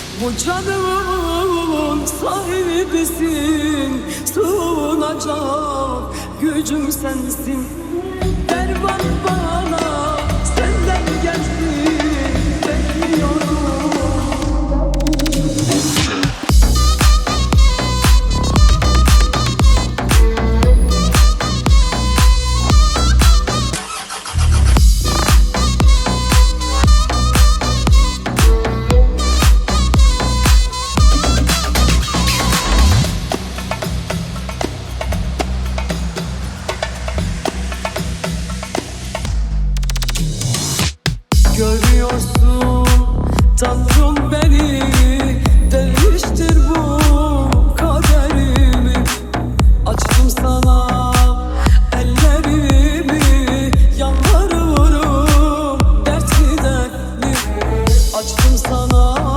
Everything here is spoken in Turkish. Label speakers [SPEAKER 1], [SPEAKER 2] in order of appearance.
[SPEAKER 1] Bu canımın sahibisin, sığınacak gücüm sensin. Derman bana senden gelsin, bekliyorum. Görüyorsun Tanrım beni, değiştir bu kaderimi. Açtım sana ellerimi, yalvarırım dertli dertli. Açtım sana